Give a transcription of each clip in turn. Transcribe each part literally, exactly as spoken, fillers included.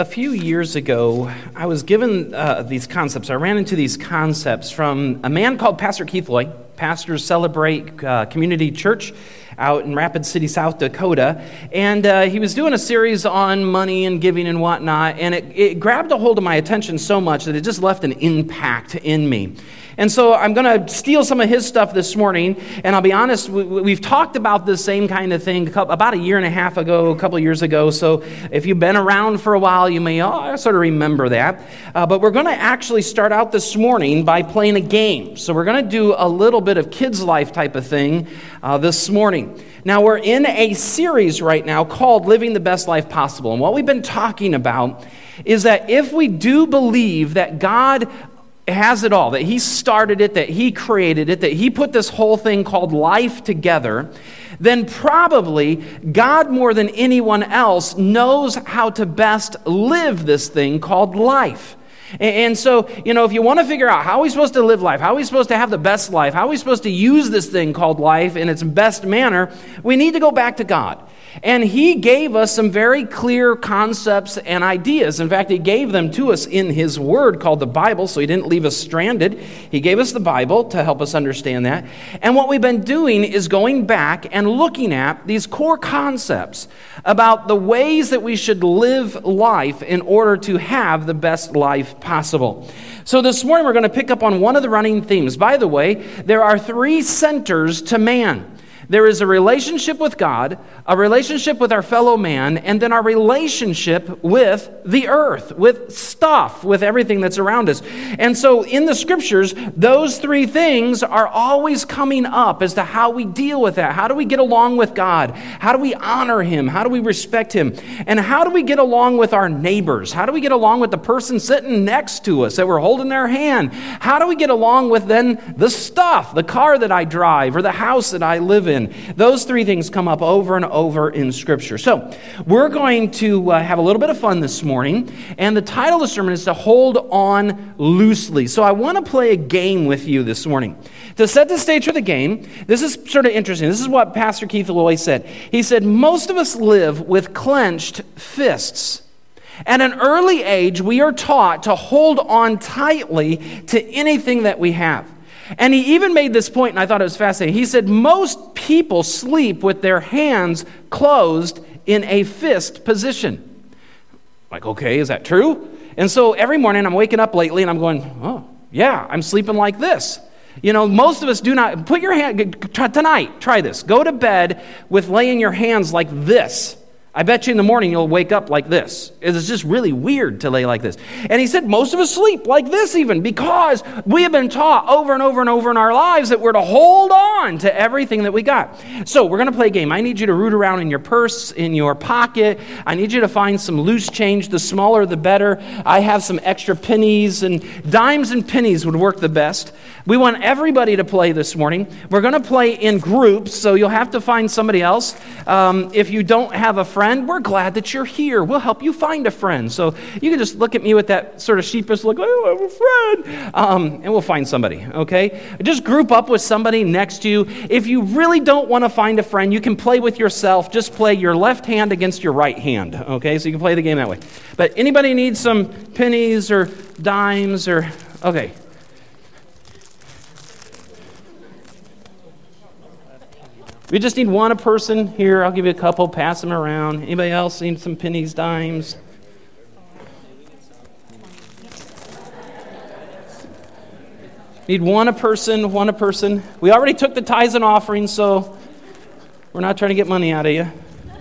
few years ago, I was given uh, these concepts. I ran into these concepts from a man called Pastor Keith Loy. Pastors Celebrate uh, Community Church out in Rapid City, South Dakota. And uh, he was doing a series on money and giving and whatnot. And it, it grabbed a hold of my attention so much that it just left an impact in me. And so I'm going to steal some of his stuff this morning, and I'll be honest, we, we've talked about this same kind of thing about a year and a half ago, a couple of years ago, so if you've been around for a while, you may oh, sort of remember that. Uh, but we're going to actually start out this morning by playing a game. So we're going to do a little bit of kids' life type of thing uh, this morning. Now, we're in a series right now called Living the Best Life Possible, and what we've been talking about is that if we do believe that God has it all, that he started it, that he created it, that he put this whole thing called life together, then probably God more than anyone else knows how to best live this thing called life. And so, you know, if you want to figure out how are we supposed to live life, how are we supposed to have the best life, how are we supposed to use this thing called life in its best manner, we need to go back to God. And he gave us some very clear concepts and ideas. In fact, he gave them to us in his word called the Bible, so he didn't leave us stranded. He gave us the Bible to help us understand that. And what we've been doing is going back and looking at these core concepts about the ways that we should live life in order to have the best life possible. So this morning we're going to pick up on one of the running themes. By the way, there are three centers to man. There is a relationship with God, a relationship with our fellow man, and then our relationship with the earth, with stuff, with everything that's around us. And so in the scriptures, those three things are always coming up as to how we deal with that. How do we get along with God? How do we honor him? How do we respect him? And how do we get along with our neighbors? How do we get along with the person sitting next to us that we're holding their hand? How do we get along with then the stuff, the car that I drive or the house that I live in? Those three things come up over and over in Scripture. So we're going to uh, have a little bit of fun this morning, and the title of the sermon is to hold on loosely. So I want to play a game with you this morning. To set the stage for the game, this is sort of interesting. This is what Pastor Keith Loy said. He said, most of us live with clenched fists. At an early age, we are taught to hold on tightly to anything that we have. And he even made this point, and I thought it was fascinating. He said, most people sleep with their hands closed in a fist position. Like, okay, is that true? And so every morning I'm waking up lately and I'm going, oh, yeah, I'm sleeping like this. You know, most of us do not, put your hand, try, tonight, try this. Go to bed with laying your hands like this. I bet you in the morning you'll wake up like this. It's just really weird to lay like this. And he said most of us sleep like this even because we have been taught over and over and over in our lives that we're to hold on to everything that we got. So we're going to play a game. I need you to root around in your purse, in your pocket. I need you to find some loose change. The smaller, the better. I have some extra pennies, and dimes and pennies would work the best. We want everybody to play this morning. We're going to play in groups, so you'll have to find somebody else. Um, if you don't have a friend, we're glad that you're here. We'll help you find a friend. So you can just look at me with that sort of sheepish look, oh, I have a friend, um, and we'll find somebody, okay? Just group up with somebody next to you. If you really don't want to find a friend, you can play with yourself. Just play your left hand against your right hand, okay? So you can play the game that way. But anybody need some pennies or dimes or, okay. We just need one a person here. I'll give you a couple. Pass them around. Anybody else need some pennies, dimes? Need one a person, one a person. We already took the tithes and offerings, so we're not trying to get money out of you.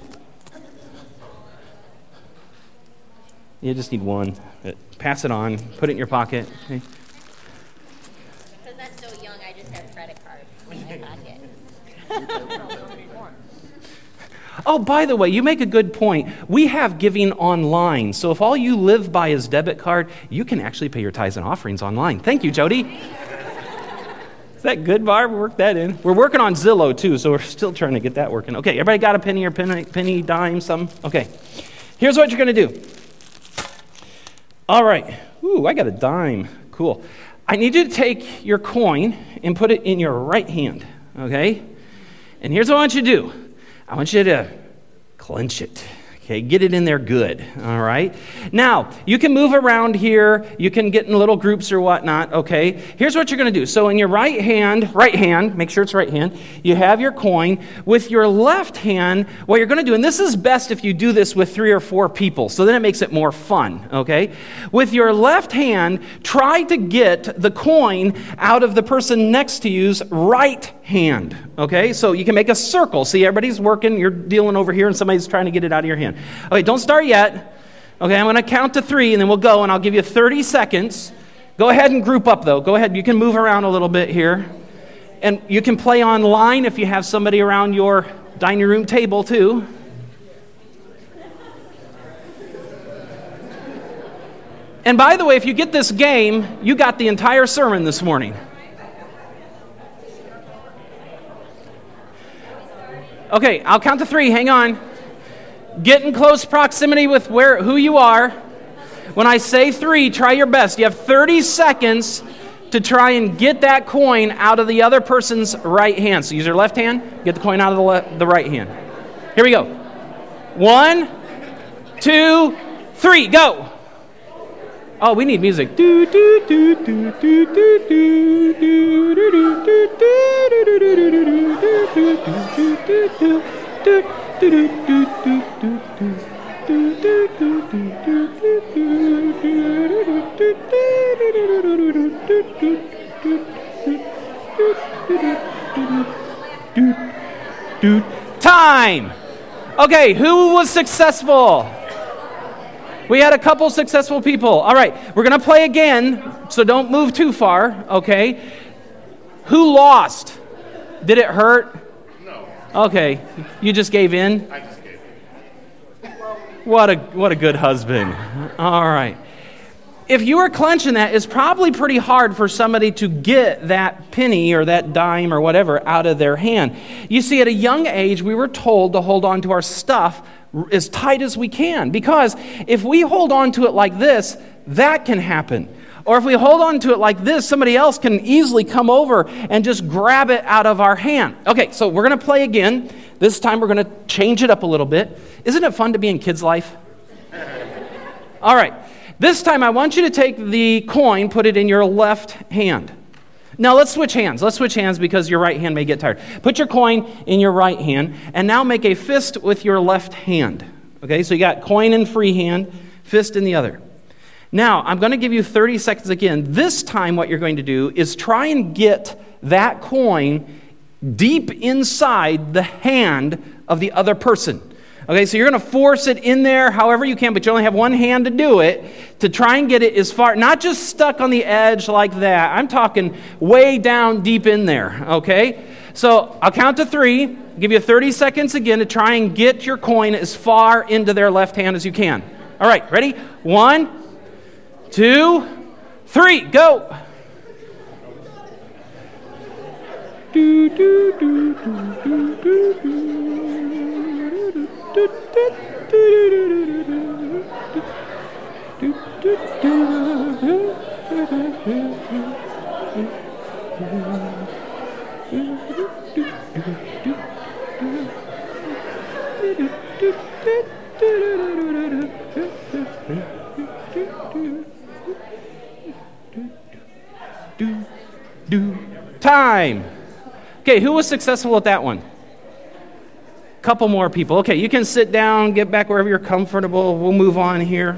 You just need one. Pass it on. Put it in your pocket. Okay. Because I'm so young, I just have credit cards in my pocket. Oh, by the way, you make a good point. We have giving online. So if all you live by is debit card, you can actually pay your tithes and offerings online. Thank you, Jody. Is that good, Barb? Work that in. We're working on Zillow, too, so we're still trying to get that working. Okay, everybody got a penny or penny, penny dime, something? Okay. Here's what you're going to do. All right. Ooh, I got a dime. Cool. I need you to take your coin and put it in your right hand, okay? And here's what I want you to do. I want you to clench it. Okay, get it in there good, all right? Now, you can move around here. You can get in little groups or whatnot, okay? Here's what you're going to do. So in your right hand, right hand, make sure it's right hand, you have your coin. With your left hand, what you're going to do, and this is best if you do this with three or four people, so then it makes it more fun, okay? With your left hand, try to get the coin out of the person next to you's right hand, okay? So you can make a circle. See, everybody's working, you're dealing over here, and somebody's trying to get it out of your hand. Okay, don't start yet. Okay, I'm going to count to three, and then we'll go, and I'll give you thirty seconds. Go ahead and group up, though. Go ahead. You can move around a little bit here. And you can play online if you have somebody around your dining room table, too. And by the way, if you get this game, you got the entire sermon this morning. Okay, I'll count to three. Hang on. Get in close proximity with where who you are. When I say three, try your best. You have thirty seconds to try and get that coin out of the other person's right hand. So use your left hand, get the coin out of the, le- the right hand. Here we go. One, two, three, go. Oh, we need music. Do do do do do do do do do Time. Okay, who was successful? We had a couple successful people. All right, we're going to play again, so don't move too far, okay? Who lost? Did it hurt? No. Okay, you just gave in? I just gave in. What a what a good husband. All right. If you were clenching that, it's probably pretty hard for somebody to get that penny or that dime or whatever out of their hand. You see, at a young age, we were told to hold on to our stuff as tight as we can, because if we hold on to it like this, that can happen. Or if we hold on to it like this, somebody else can easily come over and just grab it out of our hand. Okay, so we're going to play again. This time we're going to change it up a little bit. Isn't it fun to be in kids' life? All right. This time I want you to take the coin, put it in your left hand. Now let's switch hands. Let's switch hands because your right hand may get tired. Put your coin in your right hand and now make a fist with your left hand. Okay, so you got coin in free hand, fist in the other. Now I'm going to give you thirty seconds again. This time what you're going to do is try and get that coin deep inside the hand of the other person. Okay, so you're going to force it in there however you can, but you only have one hand to do it, to try and get it as far, not just stuck on the edge like that. I'm talking way down deep in there, okay? So I'll count to three, give you thirty seconds again to try and get your coin as far into their left hand as you can. All right, ready? One, two, three, go! Do, do, do, do, do, do, do. Time. Okay, who was successful at that one? Couple more people. Okay, you can sit down, get back wherever you're comfortable. We'll move on here.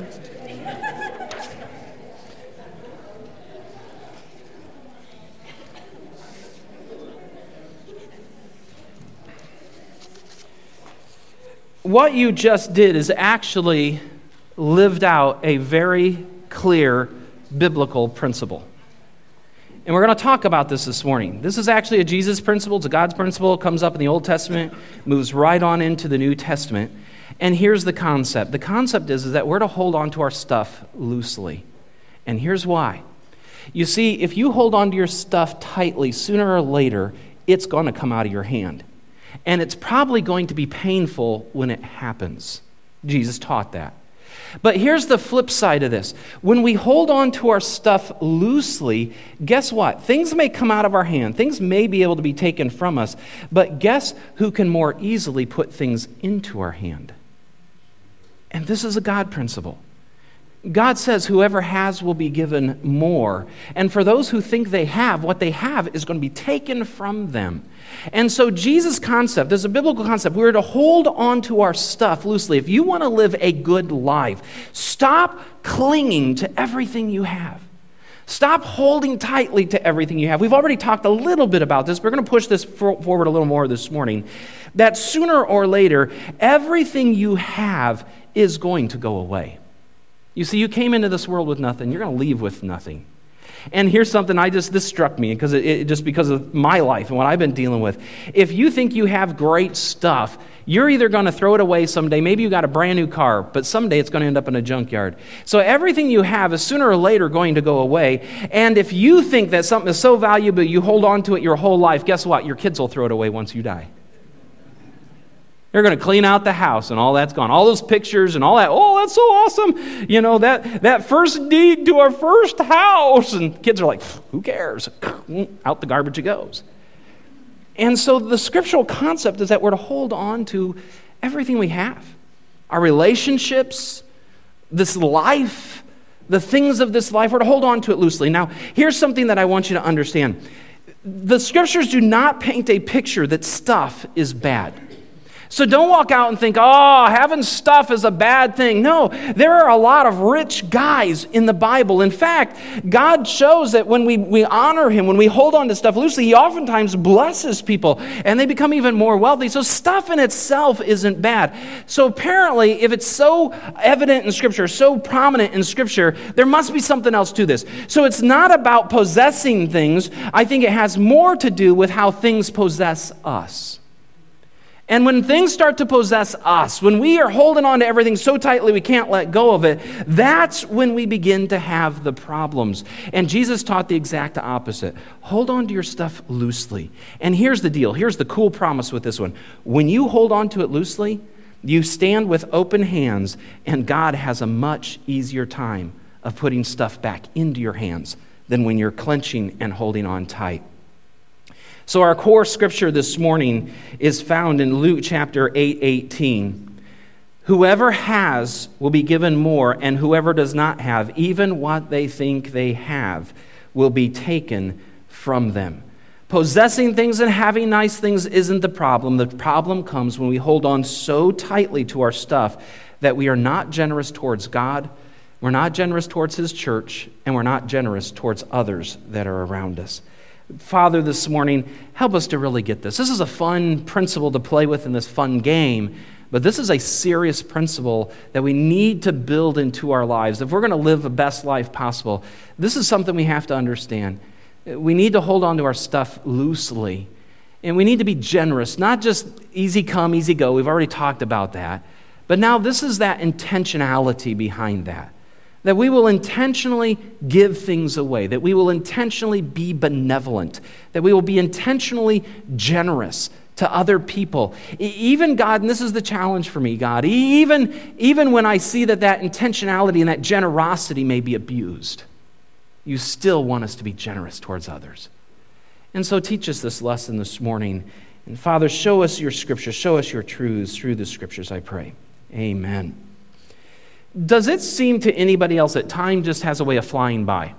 What you just did is actually lived out a very clear biblical principle. And we're going to talk about this this morning. This is actually a Jesus principle. It's a God's principle. It comes up in the Old Testament, moves right on into the New Testament. And here's the concept. The concept is, is that we're to hold on to our stuff loosely. And here's why. You see, if you hold on to your stuff tightly, sooner or later, it's going to come out of your hand. And it's probably going to be painful when it happens. Jesus taught that. But here's the flip side of this. When we hold on to our stuff loosely, guess what? Things may come out of our hand. Things may be able to be taken from us. But guess who can more easily put things into our hand? And this is a God principle. God says whoever has will be given more. And for those who think they have, what they have is going to be taken from them. And so Jesus' concept, there's a biblical concept. We're to hold on to our stuff loosely. If you want to live a good life, stop clinging to everything you have. Stop holding tightly to everything you have. We've already talked a little bit about this. We're going to push this forward a little more this morning. That sooner or later, everything you have is going to go away. You see, you came into this world with nothing. You're going to leave with nothing. And here's something I just, this struck me because it, it just because of my life and what I've been dealing with. If you think you have great stuff, you're either going to throw it away someday. Maybe you got a brand new car, but someday it's going to end up in a junkyard. So everything you have is sooner or later going to go away. And if you think that something is so valuable, you hold on to it your whole life, guess what? Your kids will throw it away once you die. They're going to clean out the house and all that's gone. All those pictures and all that. Oh, that's so awesome. You know, that, that first deed to our first house. And kids are like, who cares? Out the garbage it goes. And so the scriptural concept is that we're to hold on to everything we have. Our relationships, this life, the things of this life, we're to hold on to it loosely. Now, here's something that I want you to understand. The scriptures do not paint a picture that stuff is bad. So don't walk out and think, oh, having stuff is a bad thing. No, there are a lot of rich guys in the Bible. In fact, God shows that when we, we honor him, when we hold on to stuff loosely, he oftentimes blesses people and they become even more wealthy. So stuff in itself isn't bad. So apparently, if it's so evident in Scripture, so prominent in Scripture, there must be something else to this. So it's not about possessing things. I think it has more to do with how things possess us. And when things start to possess us, when we are holding on to everything so tightly we can't let go of it, that's when we begin to have the problems. And Jesus taught the exact opposite. Hold on to your stuff loosely. And here's the deal. Here's the cool promise with this one. When you hold on to it loosely, you stand with open hands, and God has a much easier time of putting stuff back into your hands than when you're clenching and holding on tight. So our core scripture this morning is found in Luke chapter eight eighteen. Whoever has will be given more, and whoever does not have, even what they think they have, will be taken from them. Possessing things and having nice things isn't the problem. The problem comes when we hold on so tightly to our stuff that we are not generous towards God, we're not generous towards his church, and we're not generous towards others that are around us. Father, this morning, help us to really get this. This is a fun principle to play with in this fun game, but this is a serious principle that we need to build into our lives. If we're going to live the best life possible, this is something we have to understand. We need to hold on to our stuff loosely, and we need to be generous, not just easy come, easy go. We've already talked about that. But now this is that intentionality behind that. That we will intentionally give things away, that we will intentionally be benevolent, that we will be intentionally generous to other people. Even God, and this is the challenge for me, God, even, even when I see that that intentionality and that generosity may be abused, you still want us to be generous towards others. And so teach us this lesson this morning. And Father, show us your scriptures, show us your truths through the scriptures, I pray. Amen. Does it seem to anybody else that time just has a way of flying by?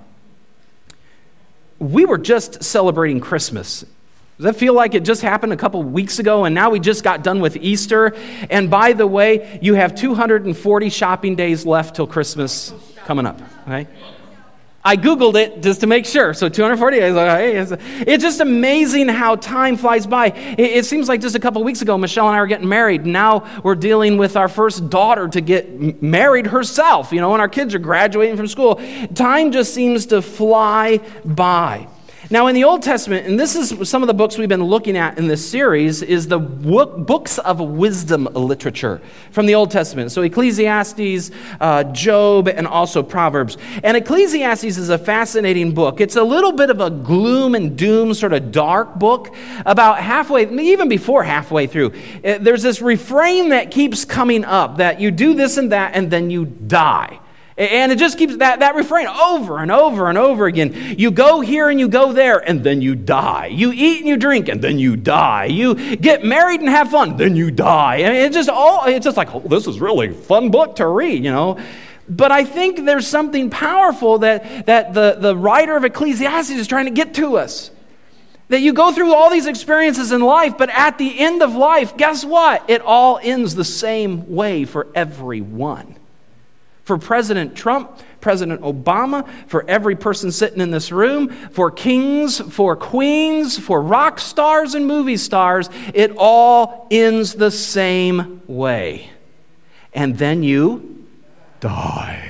We were just celebrating Christmas. Does that feel like it just happened a couple weeks ago and now we just got done with Easter? And by the way, you have two hundred forty shopping days left till Christmas coming up, okay? I Googled it just to make sure. So two hundred forty days. Like, hey, it's, it's just amazing how time flies by. It, it seems like just a couple weeks ago, Michelle and I were getting married. Now we're dealing with our first daughter to get married herself, you know, and our kids are graduating from school. Time just seems to fly by. Now, in the Old Testament, and this is some of the books we've been looking at in this series, is the books of wisdom literature from the Old Testament. So Ecclesiastes, uh, Job, and also Proverbs. And Ecclesiastes is a fascinating book. It's a little bit of a gloom and doom sort of dark book. About halfway, even before halfway through, there's this refrain that keeps coming up, that you do this and that, and then you die. And it just keeps that, that refrain over and over and over again. You go here and you go there, and then you die. You eat and you drink, and then you die. You get married and have fun, then you die. And it's just all, it's just like, oh, this is really a fun book to read, you know. But I think there's something powerful that, that the, the writer of Ecclesiastes is trying to get to us. That you go through all these experiences in life, but at the end of life, guess what? It all ends the same way for everyone. For President Trump, President Obama, for every person sitting in this room, for kings, for queens, for rock stars and movie stars, it all ends the same way. And then you die.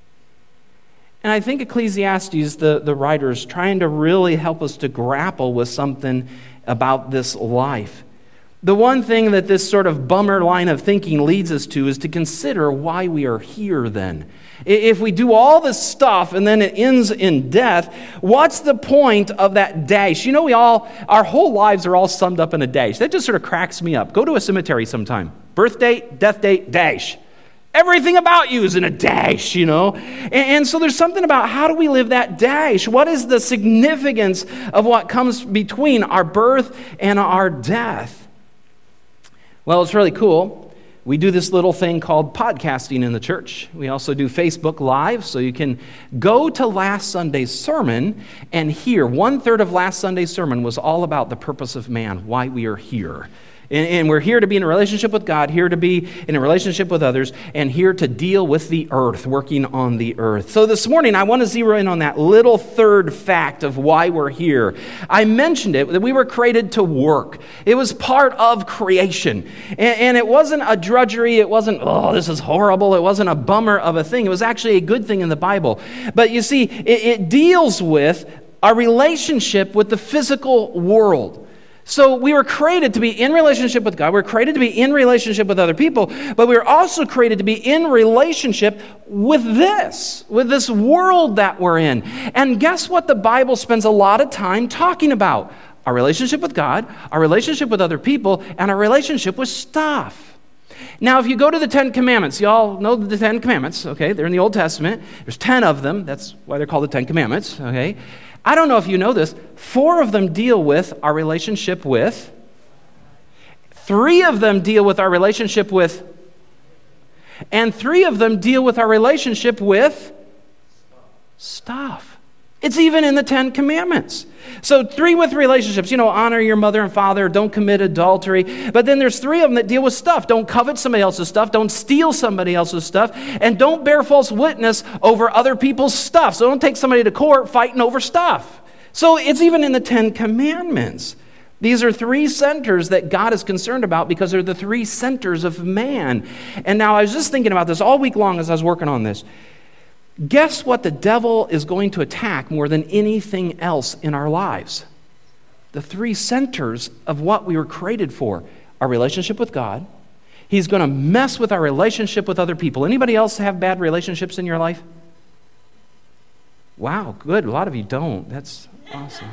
And I think Ecclesiastes, the, the writer, is trying to really help us to grapple with something about this life. The one thing that this sort of bummer line of thinking leads us to is to consider why we are here then. If we do all this stuff and then it ends in death, what's the point of that dash? You know, we all, our whole lives are all summed up in a dash. That just sort of cracks me up. Go to a cemetery sometime. Birth date, death date, dash. Everything about you is in a dash, you know. And, and so there's something about how do we live that dash? What is the significance of what comes between our birth and our death? Well, it's really cool. We do this little thing called podcasting in the church. We also do Facebook Live, so you can go to last Sunday's sermon and hear. One third of last Sunday's sermon was all about the purpose of man, why we are here. And, and we're here to be in a relationship with God, here to be in a relationship with others, and here to deal with the earth, working on the earth. So this morning, I want to zero in on that little third fact of why we're here. I mentioned it, that we were created to work. It was part of creation. And, and it wasn't a drudgery. It wasn't, oh, this is horrible. It wasn't a bummer of a thing. It was actually a good thing in the Bible. But you see, it, it deals with our relationship with the physical world. So we were created to be in relationship with God. We were created to be in relationship with other people. But we were also created to be in relationship with this, with this world that we're in. And guess what the Bible spends a lot of time talking about? Our relationship with God, our relationship with other people, and our relationship with stuff. Now, if you go to the Ten Commandments, you all know the Ten Commandments, okay? They're in the Old Testament. There's ten of them. That's why they're called the Ten Commandments, okay? I don't know if you know this, four of them deal with our relationship with, three of them deal with our relationship with, and three of them deal with our relationship with stuff. It's even in the Ten Commandments. So three with relationships, you know, honor your mother and father, don't commit adultery. But then there's three of them that deal with stuff. Don't covet somebody else's stuff, don't steal somebody else's stuff, and don't bear false witness over other people's stuff. So don't take somebody to court fighting over stuff. So it's even in the Ten Commandments. These are three centers that God is concerned about because they're the three centers of man. And now I was just thinking about this all week long as I was working on this. Guess what the devil is going to attack more than anything else in our lives? The three centers of what we were created for. Our relationship with God. He's going to mess with our relationship with other people. Anybody else have bad relationships in your life? Wow, good. A lot of you don't. That's awesome.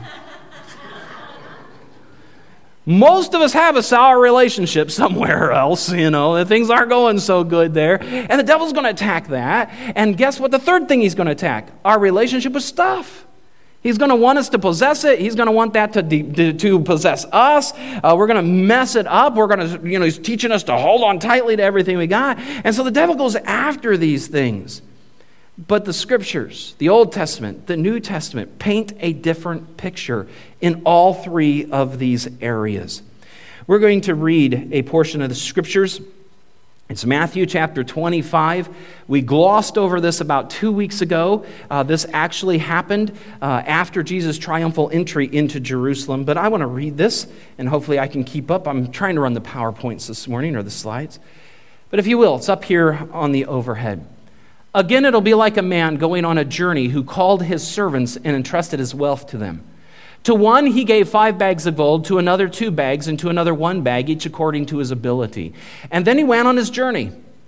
Most of us have a sour relationship somewhere else, you know, and things aren't going so good there. And the devil's going to attack that. And guess what the third thing he's going to attack? Our relationship with stuff. He's going to want us to possess it. He's going to want that to, de- to possess us. Uh, we're going to mess it up. We're going to, you know, he's teaching us to hold on tightly to everything we got. And so the devil goes after these things. But the scriptures, the Old Testament, the New Testament, paint a different picture in all three of these areas. We're going to read a portion of the scriptures. It's Matthew chapter twenty-five. We glossed over this about two weeks ago. Uh, this actually happened uh, after Jesus' triumphal entry into Jerusalem. But I want to read this, and hopefully I can keep up. I'm trying to run the PowerPoints this morning, or the slides. But if you will, it's up here on the overhead. Again, it'll be like a man going on a journey who called his servants and entrusted his wealth to them. To one he gave five bags of gold, to another two bags, and to another one bag, each according to his ability. And then he went on his journey.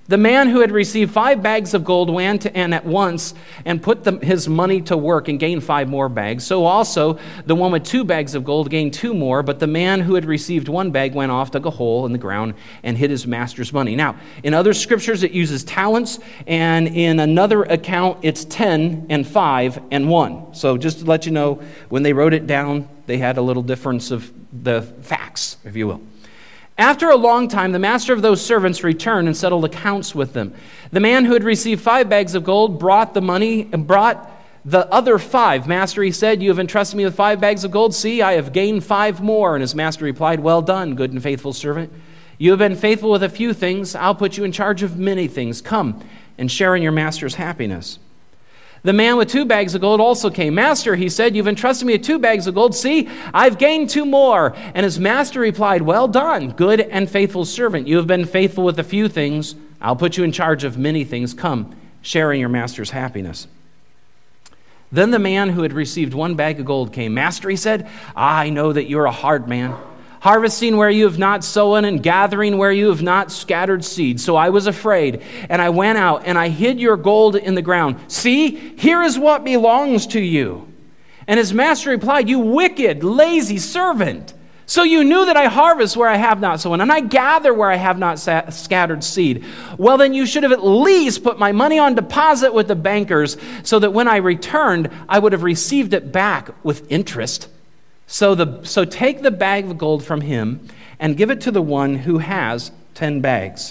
The man who had received five bags of gold went and at once and put the, his money to work and gained five more bags. So also the one with two bags of gold gained two more, but the man who had received one bag went off, dug a hole in the ground, and hid his master's money. Now, in other scriptures it uses talents, and in another account it's ten and five and one. So just to let you know, when they wrote it down, they had a little difference of the facts, if you will. After a long time, the master of those servants returned and settled accounts with them. The man who had received five bags of gold brought the money and brought the other five. Master, he said, you have entrusted me with five bags of gold. See, I have gained five more. And his master replied, well done, good and faithful servant. You have been faithful with a few things. I'll put you in charge of many things. Come and share in your master's happiness. The man with two bags of gold also came. Master, he said, you've entrusted me with two bags of gold. See, I've gained two more. And his master replied, well done, good and faithful servant. You have been faithful with a few things. I'll put you in charge of many things. Come, share in your master's happiness. Then the man who had received one bag of gold came. Master, he said, I know that you're a hard man, harvesting where you have not sown and gathering where you have not scattered seed. So I was afraid, and I went out and I hid your gold in the ground. See, here is what belongs to you. And his master replied, you wicked, lazy servant. So you knew that I harvest where I have not sown, and I gather where I have not sa- scattered seed. Well, then you should have at least put my money on deposit with the bankers, so that when I returned, I would have received it back with interest. So the so take the bag of gold from him and give it to the one who has ten bags.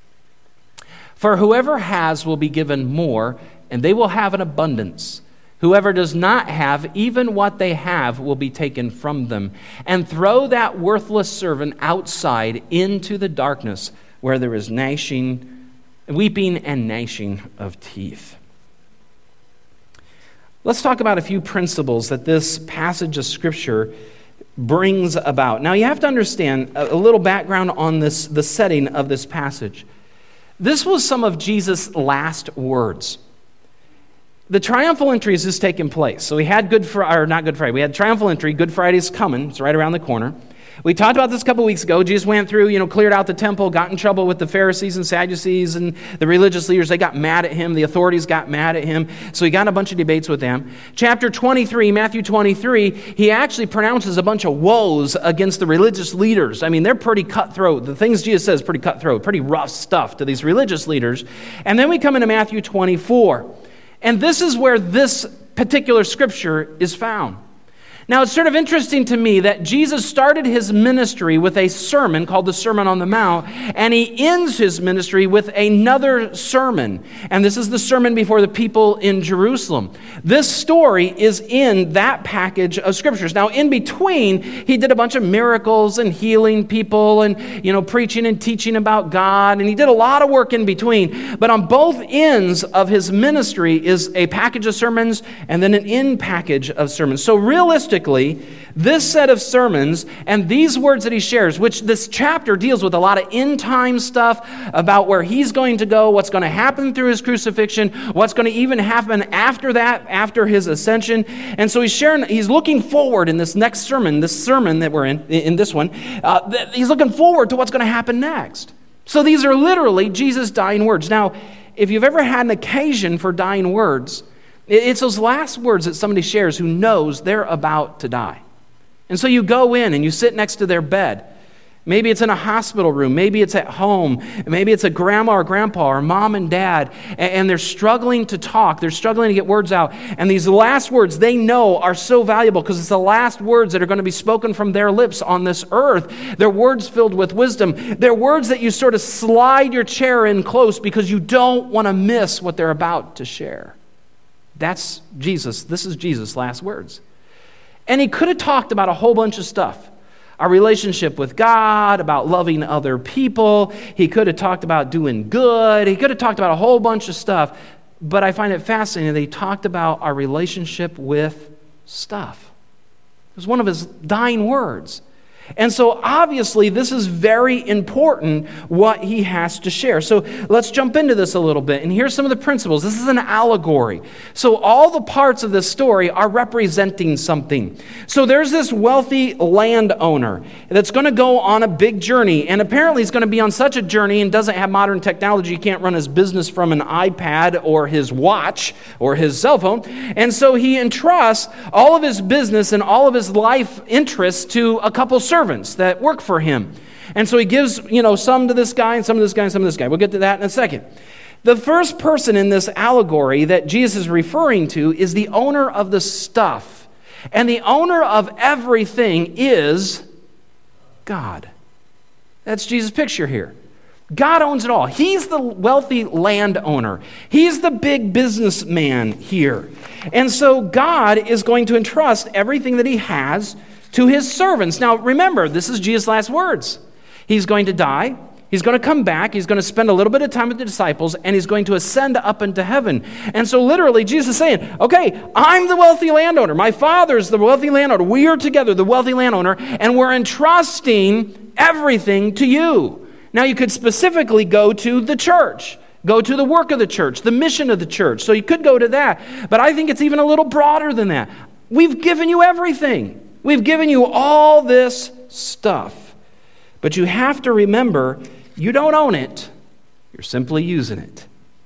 For whoever has will be given more, and they will have an abundance. Whoever does not have, even what they have will be taken from them. And throw that worthless servant outside into the darkness, where there is gnashing, weeping and gnashing of teeth. Let's talk about a few principles that this passage of Scripture brings about. Now, you have to understand a little background on this, the setting of this passage. This was some of Jesus' last words. The triumphal entry has just taken place. So we had Good Friday, or not Good Friday, we had triumphal entry. Good Friday's coming. It's right around the corner. We talked about this a couple weeks ago. Jesus went through, you know, cleared out the temple, got in trouble with the Pharisees and Sadducees and the religious leaders. They got mad at him. The authorities got mad at him. So he got in a bunch of debates with them. Chapter twenty-three, Matthew twenty-three, he actually pronounces a bunch of woes against the religious leaders. I mean, they're pretty cutthroat. The things Jesus says, pretty cutthroat, pretty rough stuff to these religious leaders. And then we come into Matthew twenty-four. And this is where this particular scripture is found. Now, it's sort of interesting to me that Jesus started his ministry with a sermon called the Sermon on the Mount, and he ends his ministry with another sermon. And this is the sermon before the people in Jerusalem. This story is in that package of scriptures. Now, in between, he did a bunch of miracles and healing people and, you know, preaching and teaching about God, and he did a lot of work in between. But on both ends of his ministry is a package of sermons and then an end package of sermons. So realistically, this set of sermons and these words that he shares, which this chapter deals with a lot of end time stuff about where he's going to go, what's going to happen through his crucifixion, what's going to even happen after that, after his ascension. And so he's sharing, he's looking forward in this next sermon, this sermon that we're in, in this one, uh, he's looking forward to what's going to happen next. So these are literally Jesus' dying words. Now, if you've ever had an occasion for dying words, it's those last words that somebody shares who knows they're about to die. And so you go in and you sit next to their bed. Maybe it's in a hospital room. Maybe it's at home. Maybe it's a grandma or grandpa or mom and dad. And they're struggling to talk. They're struggling to get words out. And these last words they know are so valuable because it's the last words that are going to be spoken from their lips on this earth. They're words filled with wisdom. They're words that you sort of slide your chair in close because you don't want to miss what they're about to share. That's Jesus. This is Jesus' last words. And he could have talked about a whole bunch of stuff. Our relationship with God, about loving other people. He could have talked about doing good. He could have talked about a whole bunch of stuff. But I find it fascinating that he talked about our relationship with stuff. It was one of his dying words. And so obviously this is very important what he has to share. So let's jump into this a little bit. And here's some of the principles. This is an allegory. So all the parts of this story are representing something. So there's this wealthy landowner that's going to go on a big journey. And apparently he's going to be on such a journey and doesn't have modern technology. He can't run his business from an iPad or his watch or his cell phone. And so he entrusts all of his business and all of his life interests to a couple servants that work for him. And so he gives, you know, some to this guy and some to this guy and some to this guy. We'll get to that in a second. The first person in this allegory that Jesus is referring to is the owner of the stuff. And the owner of everything is God. That's Jesus' picture here. God owns it all. He's the wealthy landowner. He's the big businessman here. And so God is going to entrust everything that he has to his servants. Now, remember, this is Jesus' last words. He's going to die. He's going to come back. He's going to spend a little bit of time with the disciples, and he's going to ascend up into heaven. And so literally, Jesus is saying, okay, I'm the wealthy landowner. My Father's the wealthy landowner. We are together, the wealthy landowner, and we're entrusting everything to you. Now, you could specifically go to the church. Go to the work of the church, the mission of the church. So you could go to that. But I think it's even a little broader than that. We've given you everything. We've given you all this stuff. But you have to remember, you don't own it. You're simply using it.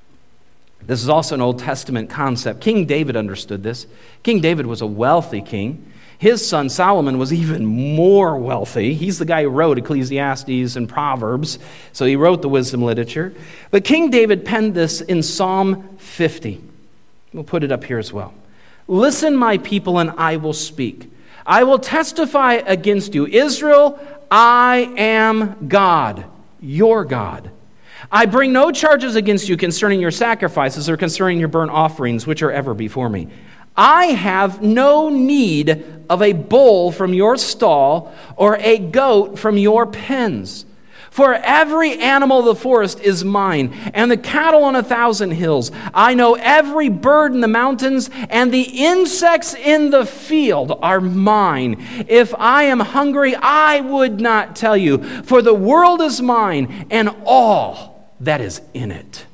This is also an Old Testament concept. King David understood this. King David was a wealthy king. His son Solomon was even more wealthy. He's the guy who wrote Ecclesiastes and Proverbs, so he wrote the wisdom literature. But King David penned this in Psalm fifty. We'll put it up here as well. Listen, my people, and I will speak. I will testify against you. Israel, I am God, your God. I bring no charges against you concerning your sacrifices or concerning your burnt offerings, which are ever before me. I have no need of a bull from your stall or a goat from your pens. For every animal of the forest is mine, and the cattle on a thousand hills. I know every bird in the mountains, and the insects in the field are mine. If I am hungry, I would not tell you, for the world is mine, and all that is in it.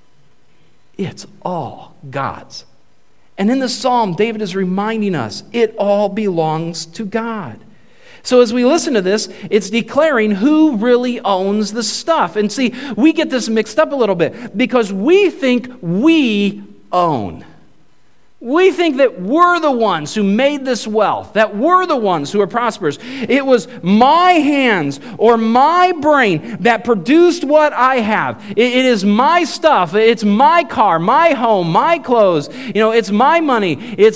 It's all God's. And in the psalm, David is reminding us, it all belongs to God. So as we listen to this, it's declaring who really owns the stuff. And see, we get this mixed up a little bit because we think we own. We think that we're the ones who made this wealth, that we're the ones who are prosperous. It was my hands or my brain that produced what I have. It, it is my stuff. It's my car, my home, my clothes. You know, it's my money. It's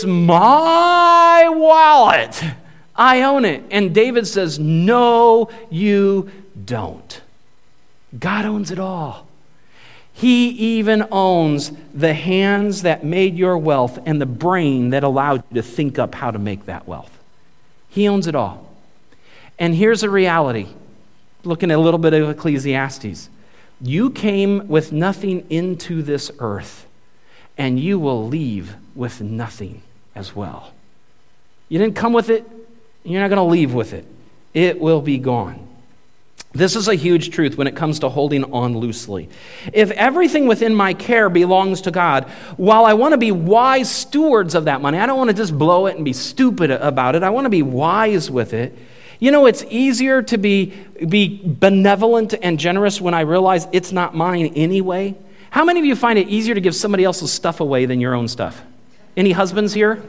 my wallet. I own it. And David says, no, you don't. God owns it all. He even owns the hands that made your wealth and the brain that allowed you to think up how to make that wealth. He owns it all. And here's a reality. Looking at a little bit of Ecclesiastes. You came with nothing into this earth, and you will leave with nothing as well. You didn't come with it. You're not going to leave with it. It will be gone. This is a huge truth when it comes to holding on loosely. If everything within my care belongs to God, while I want to be wise stewards of that money, I don't want to just blow it and be stupid about it. I want to be wise with it. You know, it's easier to be, be benevolent and generous when I realize it's not mine anyway. How many of you find it easier to give somebody else's stuff away than your own stuff? Any husbands here?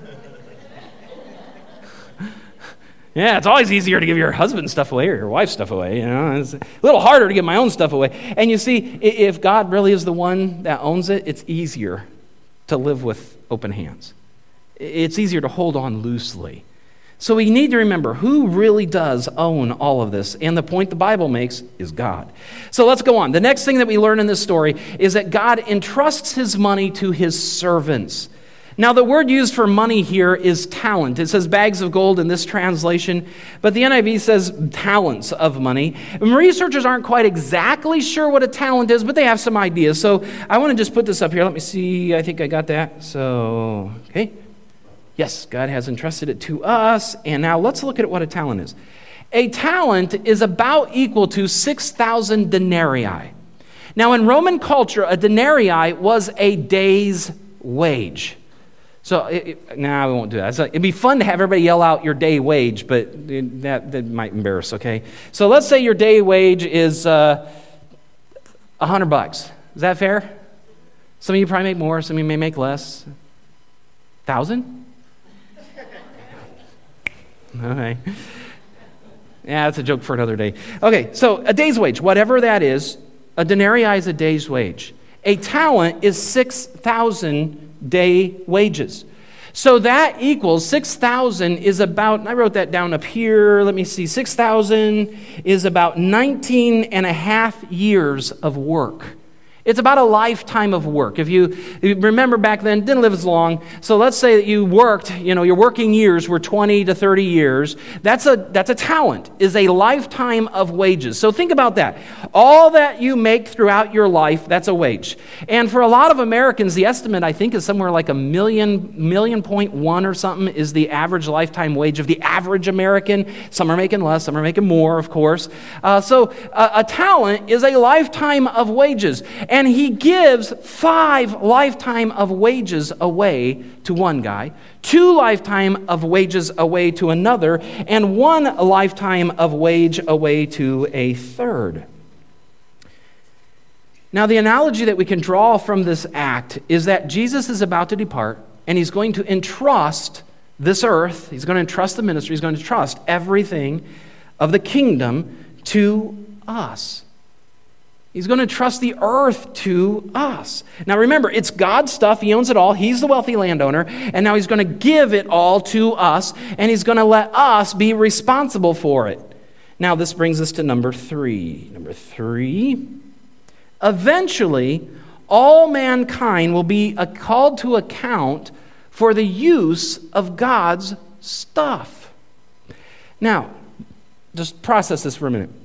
Yeah, it's always easier to give your husband's stuff away or your wife's stuff away. You know, it's a little harder to give my own stuff away. And you see, if God really is the one that owns it, it's easier to live with open hands. It's easier to hold on loosely. So we need to remember who really does own all of this. And the point the Bible makes is God. So let's go on. The next thing that we learn in this story is that God entrusts his money to his servants. Now, the word used for money here is talent. It says bags of gold in this translation, but the N I V says talents of money. And researchers aren't quite exactly sure what a talent is, but they have some ideas. So I want to just put this up here. Let me see. I think I got that. So, okay. Yes, God has entrusted it to us. And now let's look at what a talent is. A talent is about equal to six thousand denarii. Now, in Roman culture, a denarii was a day's wage. So, it, it, nah, we won't do that. So it'd be fun to have everybody yell out your day wage, but it, that, that might embarrass, okay? So let's say your day wage is uh, one hundred bucks. Is that fair? Some of you probably make more, some of you may make less. Thousand? Okay. Yeah, that's a joke for another day. Okay, so a day's wage, whatever that is, a denarii is a day's wage. A talent is six thousand day wages. So that equals six thousand is about, I wrote that down up here, let me see, six thousand is about nineteen and a half years of work. It's about a lifetime of work. If you, if you remember back then, didn't live as long. So let's say that you worked, you know, your working years were twenty to thirty years. That's a, that's a talent, is a lifetime of wages. So think about that. All that you make throughout your life, that's a wage. And for a lot of Americans, the estimate, I think, is somewhere like a million, million point one or something is the average lifetime wage of the average American. Some are making less, some are making more, of course. Uh, so a, a talent is a lifetime of wages. And he gives five lifetime of wages away to one guy, two lifetime of wages away to another, and one lifetime of wage away to a third. Now, the analogy that we can draw from this act is that Jesus is about to depart, and he's going to entrust this earth, he's going to entrust the ministry, he's going to trust everything of the kingdom to us. He's going to trust the earth to us. Now remember, it's God's stuff. He owns it all. He's the wealthy landowner. And now he's going to give it all to us. And he's going to let us be responsible for it. Now this brings us to number three. Number three. Eventually, all mankind will be called to account for the use of God's stuff. Now, just process this for a minute.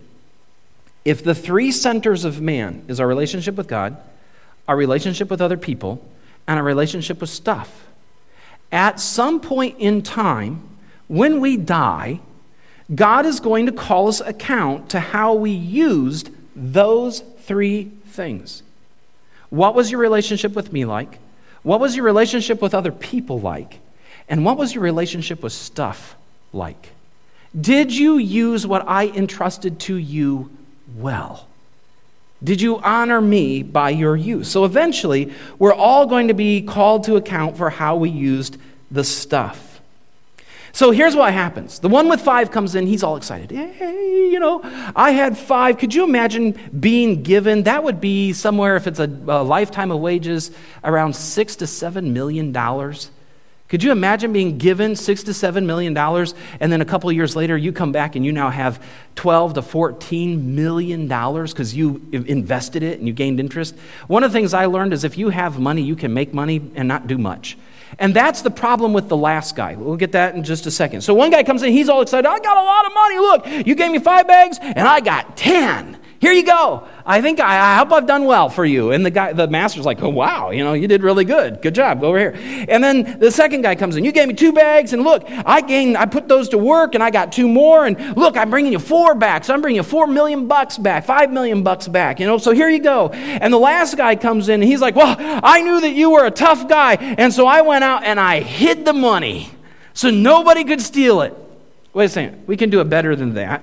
If the three centers of man is our relationship with God, our relationship with other people, and our relationship with stuff, at some point in time, when we die, God is going to call us account to how we used those three things. What was your relationship with me like? What was your relationship with other people like? And what was your relationship with stuff like? Did you use what I entrusted to you well? Did you honor me by your use? So eventually, we're all going to be called to account for how we used the stuff. So here's what happens. The one with five comes in, he's all excited. Hey, you know, I had five. Could you imagine being given? That would be somewhere, if it's a, a lifetime of wages, around six to seven million dollars. Could you imagine being given six to seven million dollars, and then a couple of years later you come back and you now have twelve to fourteen million dollars because you invested it and you gained interest? One of the things I learned is if you have money, you can make money and not do much. And that's the problem with the last guy. We'll get that in just a second. So one guy comes in, he's all excited. I got a lot of money. Look, you gave me five bags and I got ten. Here you go. I think I, I hope I've done well for you. And the guy, the master's like, oh, wow, you know, you did really good. Good job. Go over here. And then the second guy comes in. You gave me two bags, and look, I gained, I put those to work, and I got two more. And look, I'm bringing you four back. So I'm bringing you four million bucks back, five million bucks back. You know, so here you go. And the last guy comes in, and he's like, well, I knew that you were a tough guy, and so I went out and I hid the money so nobody could steal it. Wait a second. We can do it better than that.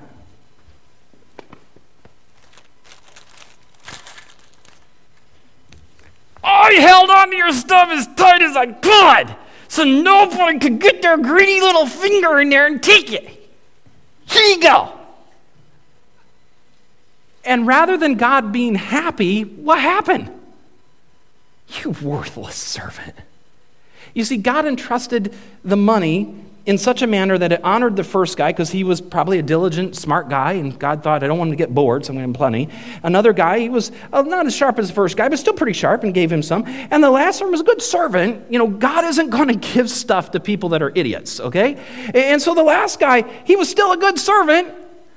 I held on to your stuff as tight as I could so nobody could get their greedy little finger in there and take it. Here you go. And rather than God being happy, what happened? You worthless servant. You see, God entrusted the money in such a manner that it honored the first guy because he was probably a diligent, smart guy, and God thought, I don't want him to get bored, so I'm going to give him plenty. Another guy, he was uh, not as sharp as the first guy, but still pretty sharp, and gave him some. And the last one was a good servant. You know, God isn't going to give stuff to people that are idiots, okay? And so the last guy, he was still a good servant,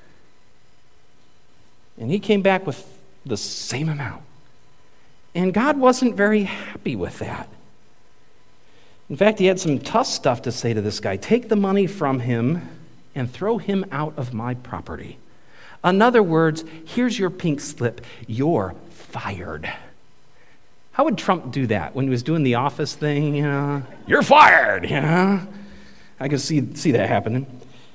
and he came back with the same amount. And God wasn't very happy with that. In fact, he had some tough stuff to say to this guy. Take the money from him and throw him out of my property. In other words, here's your pink slip. You're fired. How would Trump do that when he was doing the office thing? You know, you're fired. You know, I can see see that happening.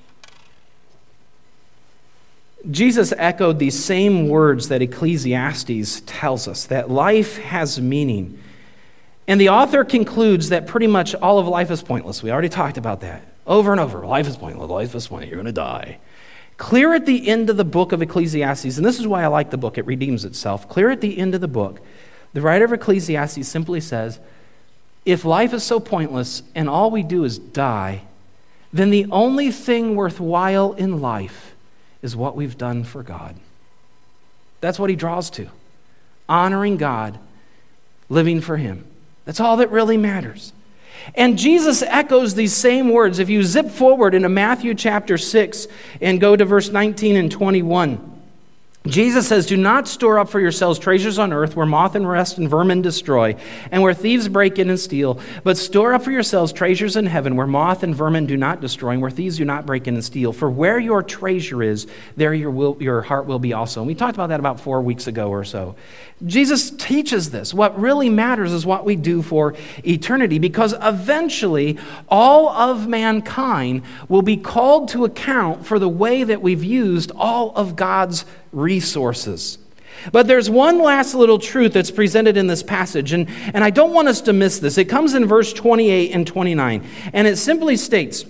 Jesus echoed these same words that Ecclesiastes tells us, that life has meaning. And the author concludes that pretty much all of life is pointless. We already talked about that over and over. Life is pointless. Life is pointless. You're going to die. Clear at the end of the book of Ecclesiastes, and this is why I like the book. It redeems itself. Clear at the end of the book, the writer of Ecclesiastes simply says, if life is so pointless and all we do is die, then the only thing worthwhile in life is what we've done for God. That's what he draws to. Honoring God, living for him. That's all that really matters. And Jesus echoes these same words. If you zip forward into Matthew chapter six and go to verse nineteen and twenty-one, Jesus says, do not store up for yourselves treasures on earth where moth and rust and vermin destroy, and where thieves break in and steal, but store up for yourselves treasures in heaven where moth and vermin do not destroy, and where thieves do not break in and steal. For where your treasure is, there your, will, your heart will be also. And we talked about that about four weeks ago or so. Jesus teaches this. What really matters is what we do for eternity, because eventually all of mankind will be called to account for the way that we've used all of God's resources. But there's one last little truth that's presented in this passage, and, and I don't want us to miss this. It comes in verse twenty-eight and twenty-nine, and it simply states,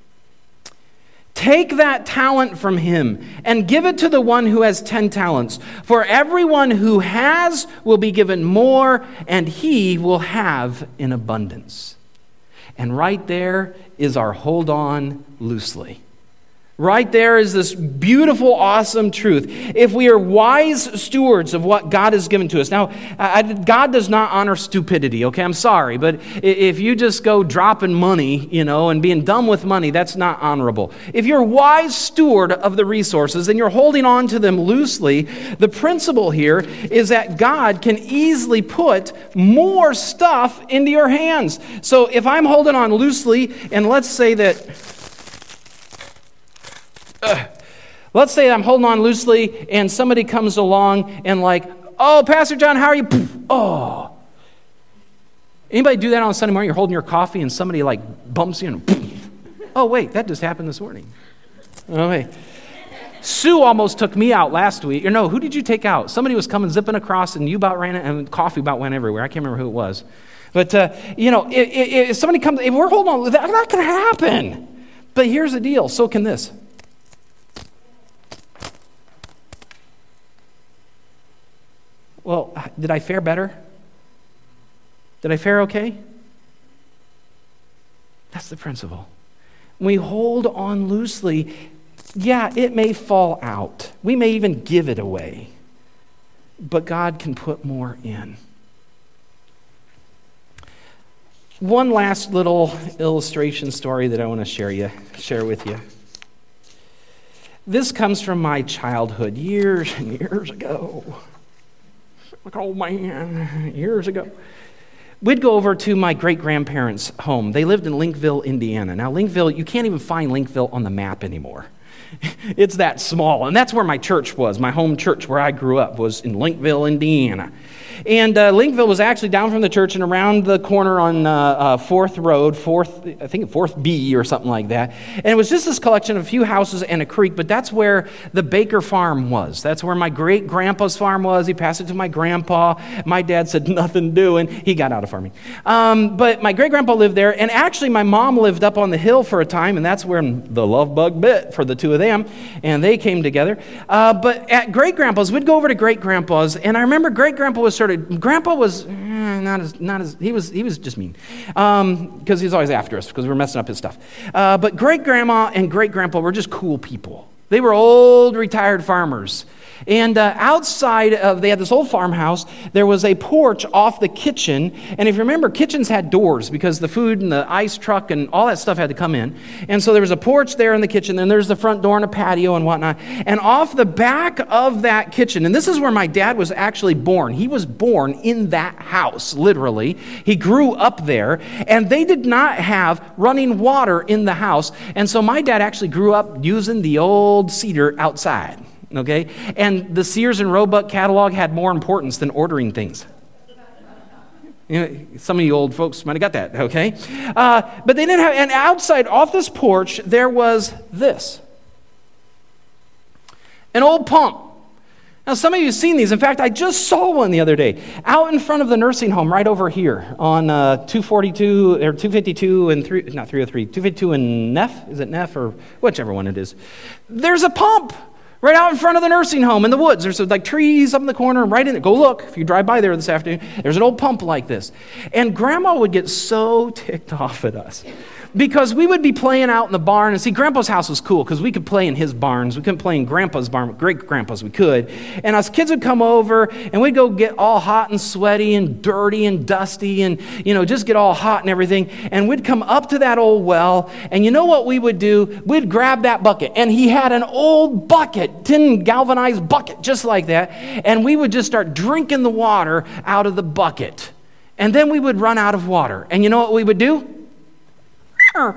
take that talent from him and give it to the one who has ten talents. For everyone who has will be given more, and he will have in abundance. And right there is our hold on loosely. Right there is this beautiful, awesome truth. If we are wise stewards of what God has given to us. Now, I, God does not honor stupidity, okay? I'm sorry, but if you just go dropping money, you know, and being dumb with money, that's not honorable. If you're a wise steward of the resources and you're holding on to them loosely, the principle here is that God can easily put more stuff into your hands. So if I'm holding on loosely, and let's say that... Uh, let's say I'm holding on loosely and somebody comes along and like, oh, Pastor John, how are you? Oh. Anybody do that on Sunday morning? You're holding your coffee and somebody like bumps you and oh, wait, that just happened this morning. Oh, wait. Sue almost took me out last week. Or no, who did you take out? Somebody was coming zipping across and you about ran it and coffee about went everywhere. I can't remember who it was. But, uh, you know, if, if somebody comes, if we're holding on, that's not going to happen. But here's the deal. So can this. Well, did I fare better? Did I fare okay? That's the principle. When we hold on loosely, yeah, it may fall out. We may even give it away. But God can put more in. One last little illustration story that I want to share you, share with you. This comes from my childhood, years and years ago. Like, oh man, years ago. We'd go over to my great-grandparents' home. They lived in Linkville, Indiana. Now, Linkville, you can't even find Linkville on the map anymore. It's that small. And that's where my church was. My home church where I grew up was in Linkville, Indiana. And uh, Linkville was actually down from the church and around the corner on uh, uh, fourth Road, fourth, I think fourth B or something like that. And it was just this collection of a few houses and a creek, but that's where the Baker farm was. That's where my great-grandpa's farm was. He passed it to my grandpa. My dad said, nothing doing. He got out of farming. Um, but my great-grandpa lived there, and actually my mom lived up on the hill for a time, and that's where the love bug bit for the two of them, and they came together. Uh, but at great-grandpa's, we'd go over to great-grandpa's, and I remember great-grandpa was sort of Grandpa was eh, not as not as he was he was just mean because um, he was always after us because we were messing up his stuff. Uh, but great grandma and great grandpa were just cool people. They were old retired farmers. And uh, outside of, they had this old farmhouse, there was a porch off the kitchen. And if you remember, kitchens had doors because the food and the ice truck and all that stuff had to come in. And so there was a porch there in the kitchen, and there's the front door and a patio and whatnot. And off the back of that kitchen, and this is where my dad was actually born. He was born in that house, literally. He grew up there, and they did not have running water in the house. And so my dad actually grew up using the old cedar outside. Okay? And the Sears and Roebuck catalog had more importance than ordering things. You know, some of you old folks might have got that, okay? Uh, but they didn't have, and outside, off this porch, there was this. An old pump. Now, some of you have seen these. In fact, I just saw one the other day out in front of the nursing home right over here on uh, two forty-two, or two fifty-two and three, not three oh three, two fifty-two and Neff, is it Neff, or whichever one it is. There's a pump. Right out in front of the nursing home in the woods. There's like trees up in the corner, right in it. Go look if you drive by there this afternoon. There's an old pump like this. And Grandma would get so ticked off at us because we would be playing out in the barn. And see, Grandpa's house was cool because we could play in his barns. We couldn't play in Grandpa's barn, but great-grandpa's we could. And us kids would come over, and we'd go get all hot and sweaty and dirty and dusty and, you know, just get all hot and everything. And we'd come up to that old well, and you know what we would do? We'd grab that bucket. And he had an old bucket, tin galvanized bucket, just like that. And we would just start drinking the water out of the bucket. And then we would run out of water. And you know what we would do? And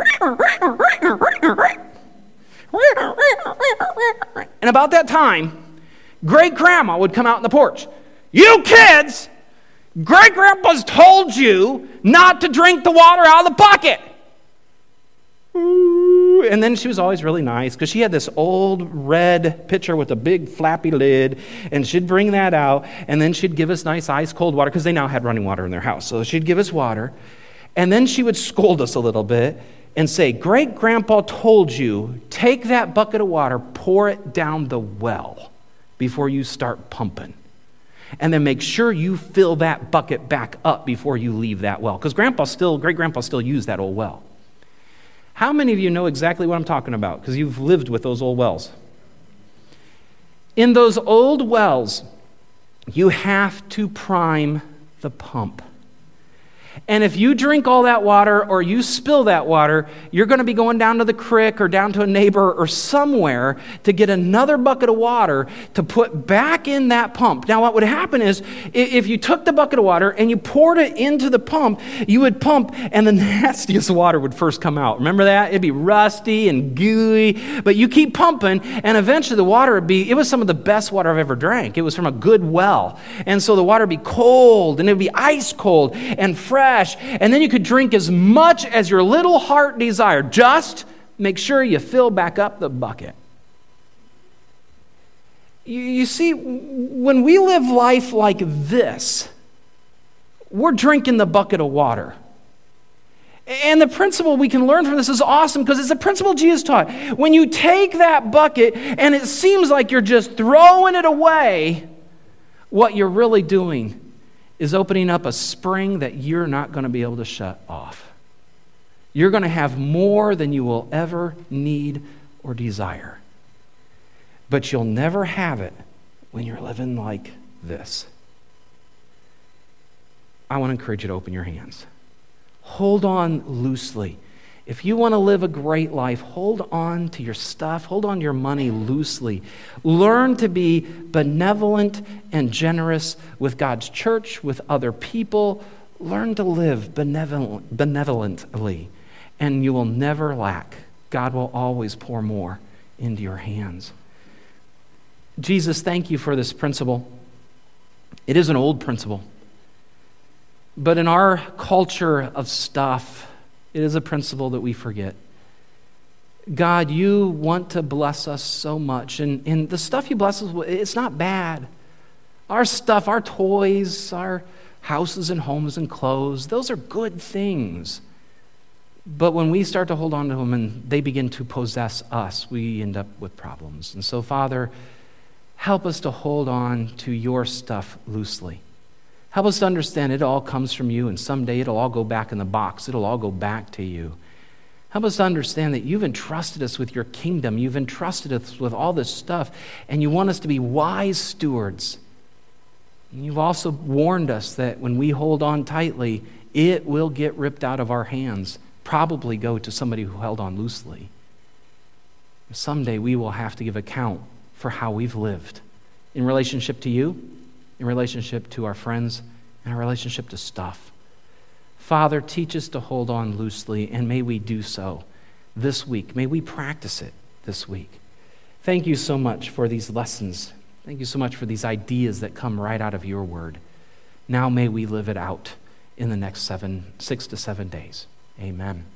about that time, great-grandma would come out on the porch. You kids, great-grandpa's told you not to drink the water out of the bucket. And then she was always really nice because she had this old red pitcher with a big flappy lid, and she'd bring that out, and then she'd give us nice ice cold water because they now had running water in their house. So she'd give us water. And then she would scold us a little bit and say, great-grandpa told you, take that bucket of water, pour it down the well before you start pumping. And then make sure you fill that bucket back up before you leave that well. Because grandpa still, great-grandpa still used that old well. How many of you know exactly what I'm talking about? Because you've lived with those old wells. In those old wells, you have to prime the pump. And if you drink all that water or you spill that water, you're going to be going down to the creek or down to a neighbor or somewhere to get another bucket of water to put back in that pump. Now, what would happen is if you took the bucket of water and you poured it into the pump, you would pump and the nastiest water would first come out. Remember that? It'd be rusty and gooey, but you keep pumping and eventually the water would be, it was some of the best water I've ever drank. It was from a good well. And so the water would be cold and it would be ice cold and fresh. And then you could drink as much as your little heart desired. Just make sure you fill back up the bucket. You, you see, when we live life like this, we're drinking the bucket of water. And the principle we can learn from this is awesome because it's a principle Jesus taught. When you take that bucket and it seems like you're just throwing it away, what you're really doing is opening up a spring that you're not going to be able to shut off. You're going to have more than you will ever need or desire. But you'll never have it when you're living like this. I want to encourage you to open your hands. Hold on loosely. If you want to live a great life, hold on to your stuff. Hold on to your money loosely. Learn to be benevolent and generous with God's church, with other people. Learn to live benevolent, benevolently, and you will never lack. God will always pour more into your hands. Jesus, thank you for this principle. It is an old principle, but in our culture of stuff, it is a principle that we forget. God, you want to bless us so much. And, and the stuff you bless us with, it's not bad. Our stuff, our toys, our houses and homes and clothes, those are good things. But when we start to hold on to them and they begin to possess us, we end up with problems. And so, Father, help us to hold on to your stuff loosely. Help us to understand it all comes from you, and someday it'll all go back in the box. It'll all go back to you. Help us to understand that you've entrusted us with your kingdom. You've entrusted us with all this stuff, and you want us to be wise stewards. And you've also warned us that when we hold on tightly, it will get ripped out of our hands, probably go to somebody who held on loosely. Someday we will have to give account for how we've lived in relationship to you, in relationship to our friends, and our relationship to stuff. Father, teach us to hold on loosely, and may we do so this week. May we practice it this week. Thank you so much for these lessons. Thank you so much for these ideas that come right out of your word. Now may we live it out in the next seven, six to seven days. Amen.